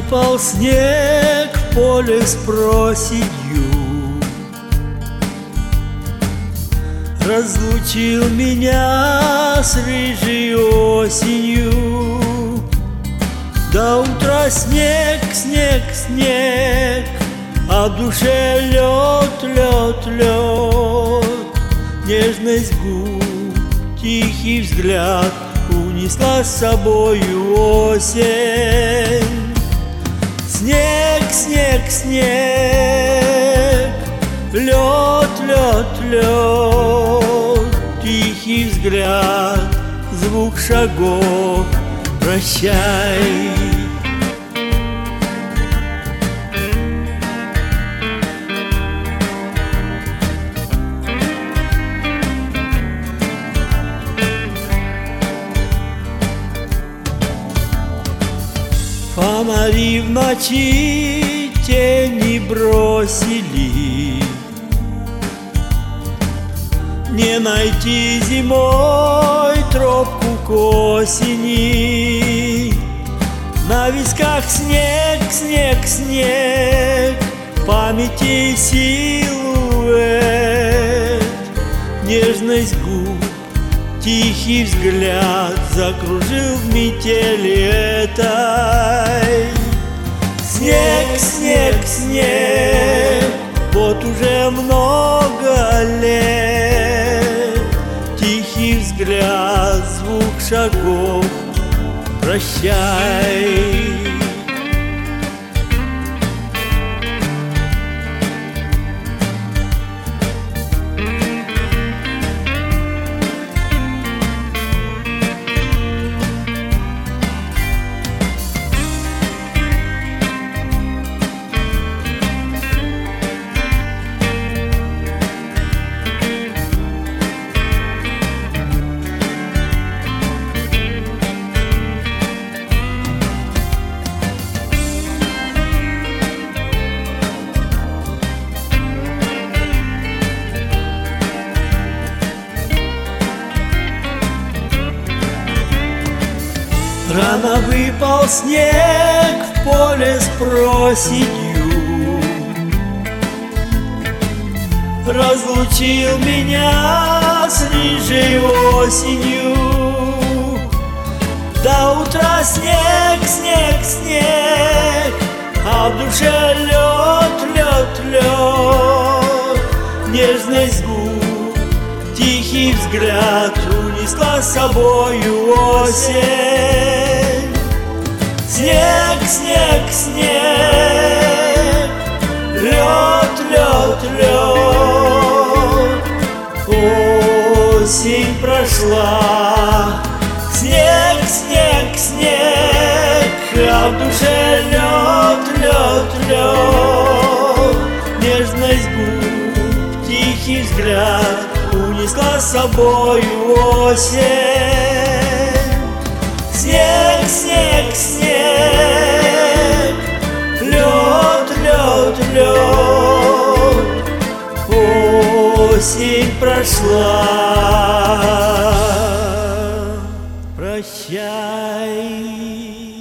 выпал снег в поле с проседью, разлучил меня с рыжей осенью. До утра снег, снег, снег, а в душе лед, лед, лед. Нежность губ, тихий взгляд унесла с собою осень. Снег, снег, снег, лед, лед, лед. Тихий взгляд, звук шагов, прощай. Фонари в ночи тени бросили, не найти зимой тропку к осени. На висках снег, снег, снег, в памяти силуэт. Нежность губ, тихий взгляд закружил в метели этой. Снег, снег, снег, вот уже много лет. Тихий взгляд, звук шагов, прощай. Рано выпал снег в поле с проседью, разлучил меня с рыжей осенью. До утра снег, снег, снег, а в душе лед, лед, лед. Нежность губ, тихий взгляд унесла с собою осень. Снег, снег, снег, лед, лед, лед. Осень прошла. Снег, снег, снег, а в душе лед, лед, лед. Нежность губ, тихий взгляд унесла с собою осень. Снег, снег, снег, лед, лед, лед. Осень прошла. Прощай.